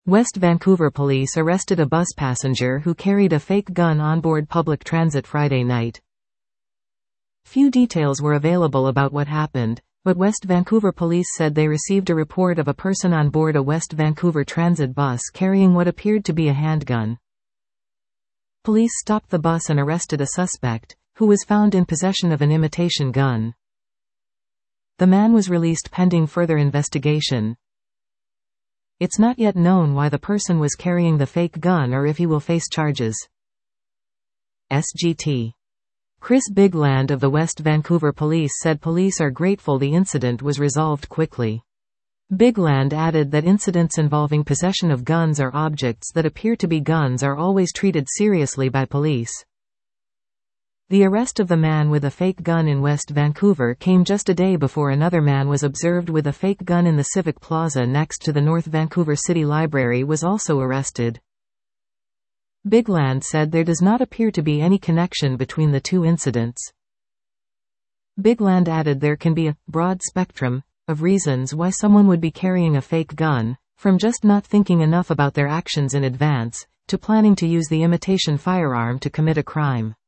West Vancouver police arrested a bus passenger who carried a fake gun on board public transit Friday night. Few details were available about what happened, but West Vancouver police said they received a report of a person on board a West Vancouver transit bus carrying what appeared to be a handgun. Police stopped the bus and arrested a suspect, who was found in possession of an imitation gun. The man was released pending further investigation. It's not yet known why the person was carrying the fake gun or if he will face charges. SGT. Chris Bigland of the West Vancouver Police said police are grateful the incident was resolved quickly. Bigland added that incidents involving possession of guns or objects that appear to be guns are always treated seriously by police. The arrest of the man with a fake gun in West Vancouver came just a day before another man was observed with a fake gun in the Civic Plaza next to the North Vancouver City Library was also arrested. Bigland said there does not appear to be any connection between the two incidents. Bigland added there can be a broad spectrum of reasons why someone would be carrying a fake gun, from just not thinking enough about their actions in advance, to planning to use the imitation firearm to commit a crime.